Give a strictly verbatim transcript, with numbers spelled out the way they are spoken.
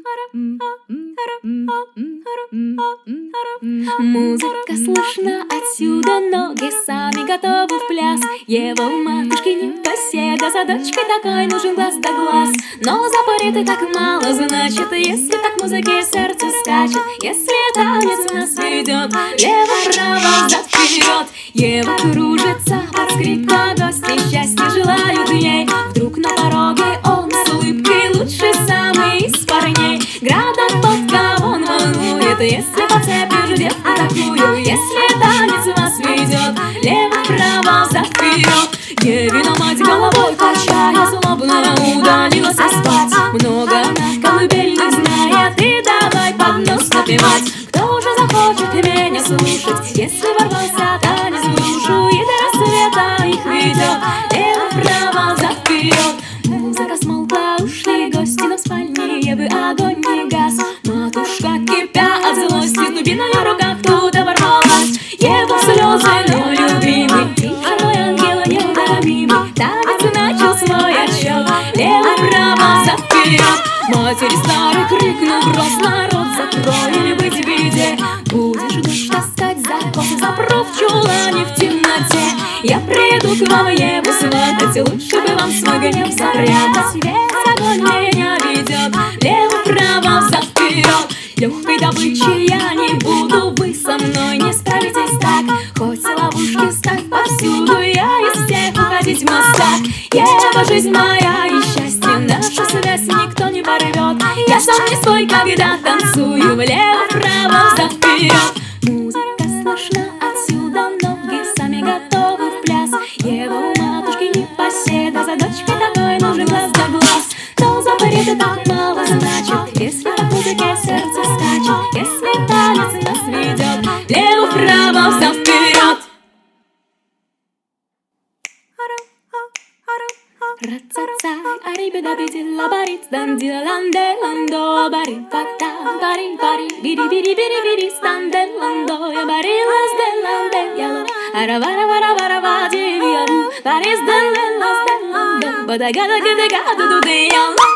Музыка слышна отсюда, ноги сами готовы в пляс. Ева у матушки непоседа, за дочкой такой нужен глаз да глаз. Но запоры так мало, значит, если так музыке сердце скачет, если танец нас ведет, лево-право, зад-вперед. Ева кружится под скрип гостей, счастья желают ей. Вдруг на пороге он с улыбкой лучший самый из парней. Градом под кого он волнует, если подцепишь девку такую, если танец вас ведет, лево-право, зад-вперед. Евина мать головой качая, злобно удалилась спать. Много она колыбельных знает, и давай под нос напевать. Кто же захочет меня слушать, если ворвался танец в душу, и до рассвета их ведет, лево-право, зад-вперед. Музыка смолкла, ушли гости, но в спальне Евы огонь не гас. Матушка, кипя от злости, с дубиной в руках туда ворвалась. Ева в слезы, но любимый, тише мой ангел неутомимый, танец начал свой отсчет, лево-право, зад-вперед. Матери старый крикнул грозно: рот закрой или быть в беде. Будешь дочь таскать за косы, запру в чулане в темноте. Я приду к вам Еву сватать, лучше бы вам свой гнев запрятать. Весь огонь меня ведет, лево-право, зад-вперед. Легкой добычи я не буду, вы со мной не справитесь так. Хоть ловушки ставь повсюду, я из всех уходить в мостах. Ева, жизнь моя и счастье, наша связь никто не порвет. Я сам не свой, когда танцую, влево-вправо, зад-вперед. Музыка слышна отсюда, ноги сами готовы в пляс. Ева у матушки непоседа, за дочкой такой нужен глаз да глаз. Но запоры так мало значит, если от музыки сердце скачет, если танец нас ведет, лево-вправо, зад-вперед. Ра-ца-цай, ари-беда-биди-ла-барит, дан-ди-ла-лан-де-лан-до, бари-фак-та, бари-бари, бири-бири-бири-бири, стан-де-лан-до, я бари-лас-де-лан-де-яло, ара-вара-вара-вара-ва-ди-ви-яло, барис-де-ле-лас-де-лан-до, бада-гада-гада-гада-ду-де-яло.